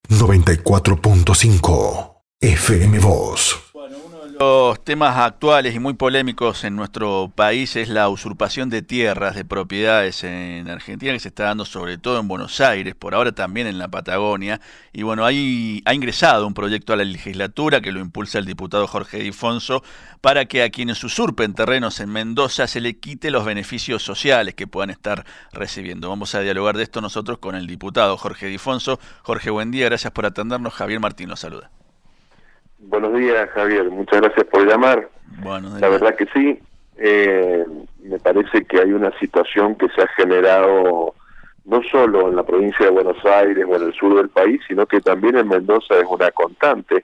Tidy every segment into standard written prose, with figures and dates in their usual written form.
94.5 FM Voz. Los temas actuales y muy polémicos en nuestro país es la usurpación de tierras, de propiedades en Argentina, que se está dando sobre todo en Buenos Aires, por ahora también en la Patagonia. Y bueno, ahí ha ingresado un proyecto a la legislatura que lo impulsa el diputado Jorge Di Fonso para que a quienes usurpen terrenos en Mendoza se le quite los beneficios sociales que puedan estar recibiendo. Vamos a dialogar de esto nosotros con el diputado Jorge Di Fonso. Jorge, buen día, gracias por atendernos. Javier Martín los saluda. Buenos días, Javier. Muchas gracias por llamar. La verdad que sí, me parece que hay una situación que se ha generado no solo en la provincia de Buenos Aires o en el sur del país, sino que también en Mendoza es una constante.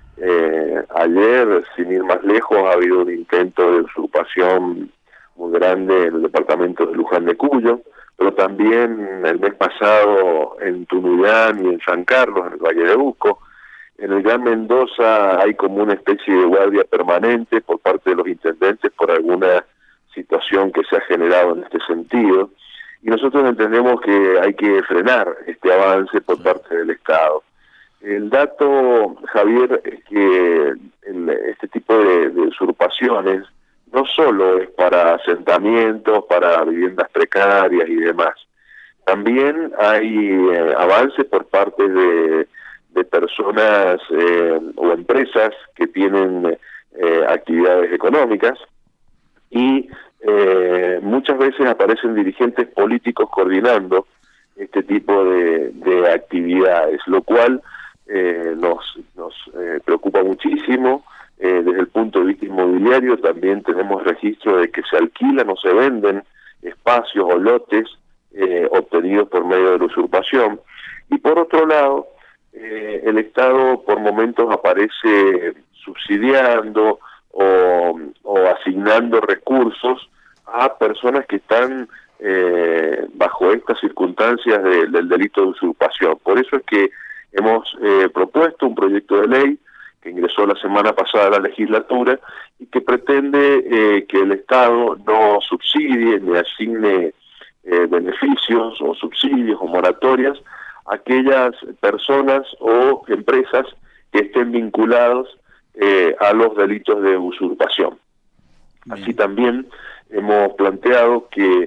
Ayer, sin ir más lejos, ha habido un intento de usurpación muy grande en el departamento de Luján de Cuyo, pero también el mes pasado en Tunuyán y en San Carlos, en el Valle de Uco. En el Gran Mendoza hay como una especie de guardia permanente por parte de los intendentes por alguna situación que se ha generado en este sentido, y nosotros entendemos que hay que frenar este avance por parte del Estado. El dato, Javier, es que este tipo de usurpaciones no solo es para asentamientos, para viviendas precarias y demás, también hay avances por parte de personas o empresas que tienen actividades económicas y muchas veces aparecen dirigentes políticos coordinando este tipo de actividades, lo cual nos preocupa muchísimo. Desde el punto de vista inmobiliario también tenemos registro de que se alquilan o se venden espacios o lotes obtenidos por medio de la usurpación. Y por otro lado, el Estado por momentos aparece subsidiando o asignando recursos a personas que están bajo estas circunstancias del delito de usurpación. Por eso es que hemos propuesto un proyecto de ley que ingresó la semana pasada a la legislatura y que pretende que el Estado no subsidie ni asigne beneficios o subsidios o moratorias a aquellas personas o empresas que estén vinculados a los delitos de usurpación. Bien. Así también hemos planteado que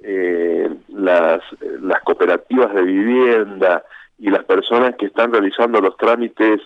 las cooperativas de vivienda y las personas que están realizando los trámites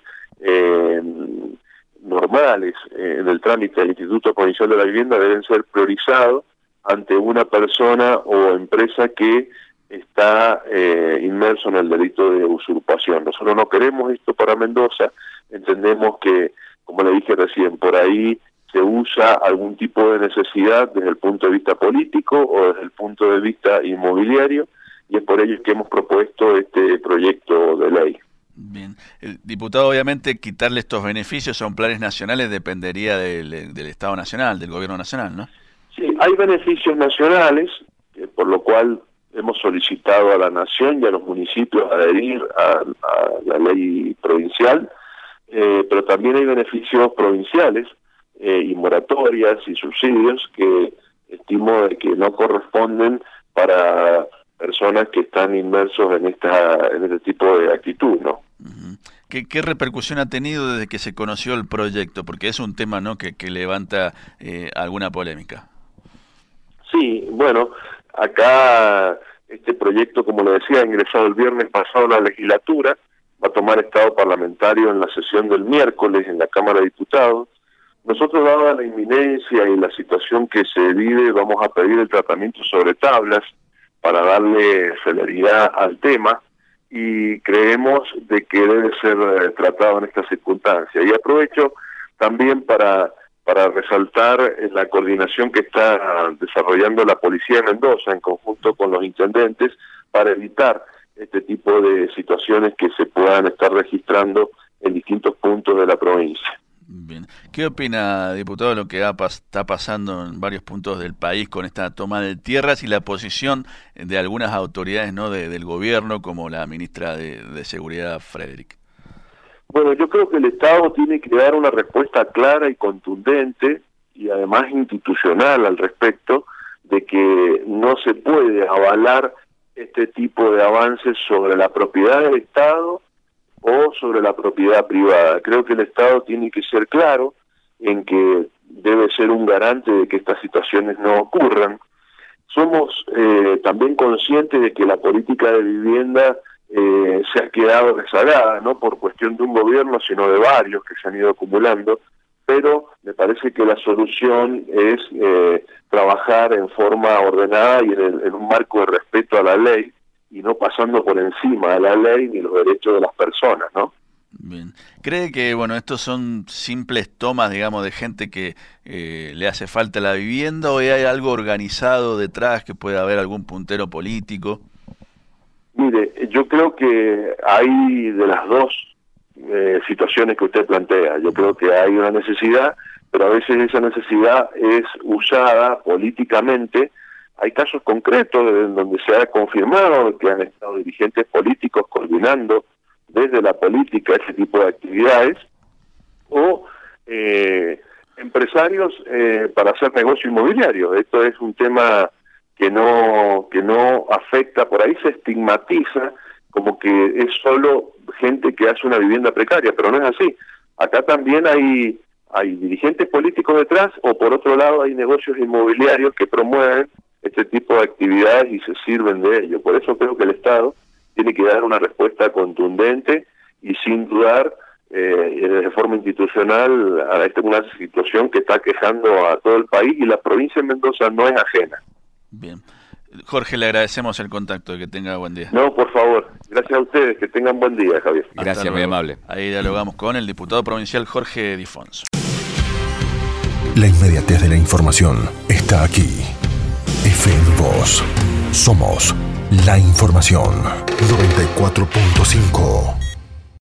normales en el trámite del Instituto Provincial de la Vivienda deben ser priorizados ante una persona o empresa que está inmerso en el delito de usurpación. Nosotros no queremos esto para Mendoza, entendemos que, como le dije recién, por ahí se usa algún tipo de necesidad desde el punto de vista político o desde el punto de vista inmobiliario, y es por ello que hemos propuesto este proyecto de ley. Bien. El diputado, obviamente, quitarle estos beneficios a un planes nacionales dependería del Estado Nacional, del Gobierno Nacional, ¿no? Sí, hay beneficios nacionales, por lo cual hemos solicitado a la Nación y a los municipios adherir a la ley provincial, pero también hay beneficios provinciales y moratorias y subsidios que estimo de que no corresponden para personas que están inmersos en este tipo de actitud, ¿no? ¿Qué repercusión ha tenido desde que se conoció el proyecto? Porque es un tema, ¿no?, que levanta alguna polémica. Sí, bueno, acá este proyecto, como le decía, ha ingresado el viernes pasado a la legislatura, va a tomar estado parlamentario en la sesión del miércoles en la Cámara de Diputados. Nosotros, dada la inminencia y la situación que se vive, vamos a pedir el tratamiento sobre tablas para darle celeridad al tema y creemos de que debe ser tratado en esta circunstancia. Y aprovecho también para resaltar la coordinación que está desarrollando la Policía de Mendoza en conjunto con los intendentes para evitar este tipo de situaciones que se puedan estar registrando en distintos puntos de la provincia. Bien. ¿Qué opina, diputado, de lo que está pasando en varios puntos del país con esta toma de tierras y la posición de algunas autoridades, ¿no?, del gobierno, como la ministra de Seguridad, Frederick? Bueno, yo creo que el Estado tiene que dar una respuesta clara y contundente y además institucional al respecto de que no se puede avalar este tipo de avances sobre la propiedad del Estado o Estado sobre la propiedad privada. Creo que el Estado tiene que ser claro en que debe ser un garante de que estas situaciones no ocurran. Somos también conscientes de que la política de vivienda se ha quedado rezagada, no por cuestión de un gobierno, sino de varios que se han ido acumulando, pero me parece que la solución es trabajar en forma ordenada y en un marco de respeto a la ley, y no pasando por encima de la ley ni los derechos de las personas, ¿no? Bien. ¿Cree que, bueno, estos son simples tomas, digamos, de gente que le hace falta la vivienda, o hay algo organizado detrás, que pueda haber algún puntero político? Mire, yo creo que hay de las dos situaciones que usted plantea. Yo creo que hay una necesidad, pero a veces esa necesidad es usada políticamente. Hay casos concretos en donde se ha confirmado que han estado dirigentes políticos coordinando desde la política ese tipo de actividades, o empresarios para hacer negocio inmobiliario. Esto es un tema que no afecta, por ahí se estigmatiza como que es solo gente que hace una vivienda precaria, pero no es así. Acá también hay dirigentes políticos detrás, o por otro lado hay negocios inmobiliarios que promueven este tipo de actividades y se sirven de ello. Por eso creo que el Estado tiene que dar una respuesta contundente y sin dudar de forma institucional a una situación que está aquejando a todo el país, y la provincia de Mendoza no es ajena. Bien. Jorge, le agradecemos el contacto, que tenga buen día. No, por favor. Gracias a ustedes, que tengan buen día, Javier. Gracias, muy amable. Ahí dialogamos con el diputado provincial Jorge Difonso. La inmediatez de la información está aquí. FM Voz. Somos la información. 94.5.